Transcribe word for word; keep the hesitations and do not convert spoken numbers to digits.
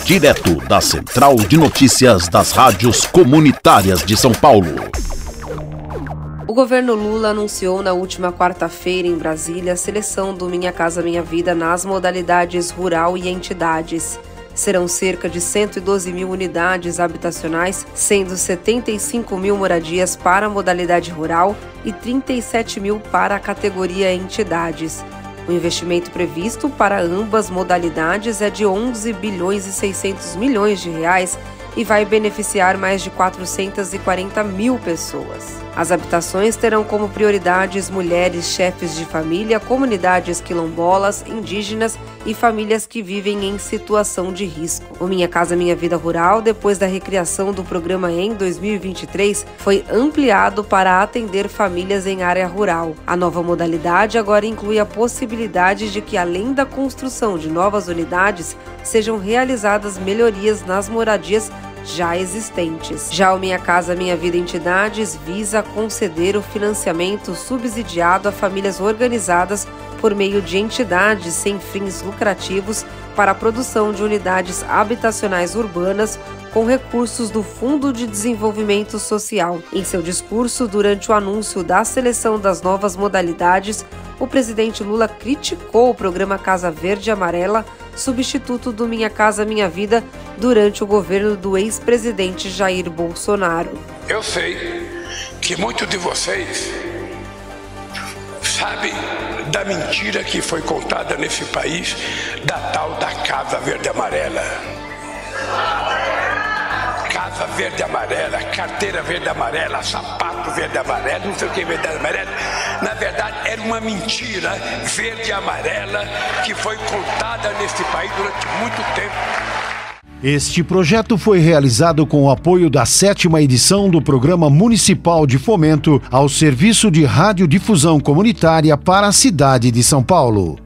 direto da Central de Notícias das Rádios Comunitárias de São Paulo. O governo Lula anunciou na última quarta-feira em Brasília a seleção do Minha Casa Minha Vida nas modalidades rural e entidades. Serão cerca de cento e doze mil unidades habitacionais, sendo setenta e cinco mil moradias para a modalidade rural e trinta e sete mil para a categoria entidades. O investimento previsto para ambas modalidades é de onze bilhões e seiscentos milhões de reais e vai beneficiar mais de quatrocentas e quarenta mil pessoas. As habitações terão como prioridades mulheres chefes de família, comunidades quilombolas, indígenas e famílias que vivem em situação de risco. O Minha Casa Minha Vida Rural, depois da recriação do programa em dois mil e vinte e três, foi ampliado para atender famílias em área rural. A nova modalidade agora inclui a possibilidade de que, além da construção de novas unidades, sejam realizadas melhorias nas moradias já existentes. Já o Minha Casa Minha Vida Entidades visa conceder o financiamento subsidiado a famílias organizadas por meio de entidades sem fins lucrativos para a produção de unidades habitacionais urbanas com recursos do Fundo de Desenvolvimento Social. Em seu discurso, durante o anúncio da seleção das novas modalidades, o presidente Lula criticou o programa Casa Verde e Amarela, substituto do Minha Casa Minha Vida, durante o governo do ex-presidente Jair Bolsonaro. Eu sei que muitos de vocês sabem da mentira que foi contada nesse país, da tal da Casa Verde e Amarela. Casa verde e amarela, carteira verde e amarela, sapato verde e amarelo, não sei o que verde e amarelo. Na verdade, era uma mentira verde e amarela que foi contada nesse país durante muito tempo. Este projeto foi realizado com o apoio da sétima edição do Programa Municipal de Fomento ao Serviço de Radiodifusão Comunitária para a cidade de São Paulo.